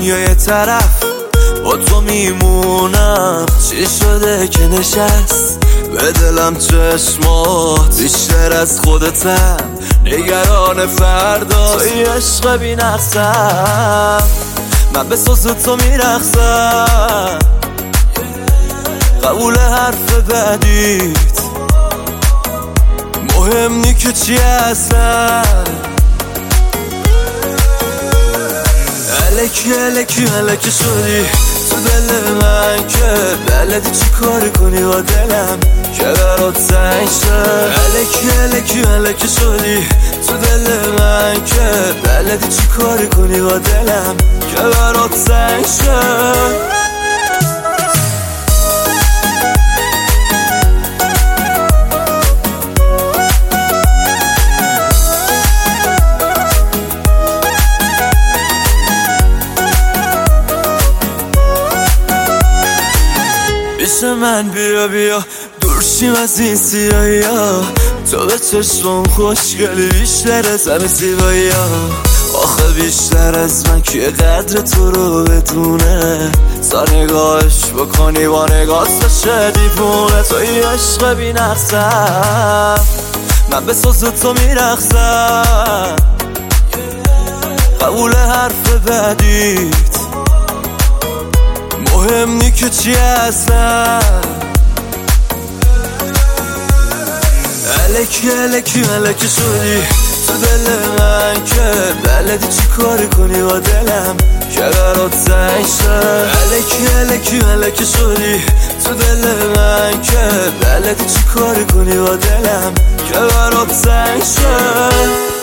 دنیا یه طرف با تو میمونم. چی شده که نشست به دلم چشمات بیشتر از خودتم، نگران فردا توی عشق بی نقصم. من به ساز تو میرقصم، قبول حرف بدیت مهم نی که چی هستم. الکی شدی تو دل من که بلدی چی کار کنی با دلم که برات سنگ شد. الکی شدی تو دل من که بلدی چی کار کنی با دلم که برات سنگ شد. پیش من بیا دور شیم از این سیاهی ها. تو به چشمم خوشگلی بیشتر از همه زیبایی ها. آخه بیشتر از من که قدر تو رو بدونه، تا نگاهش بکنی با نگاه سشه دیوونه. توی عشق بی نقصم، من به ساز تو میرقصم، قبول حرف بدیت مهم نی که چی هستم. الکی شدی تو دل من که بلدی چی کار کنی با دلم که برات سنگ شد. الکی شدی تو دل من که بلدی چی کار کنی با دلم که برات سنگ شد.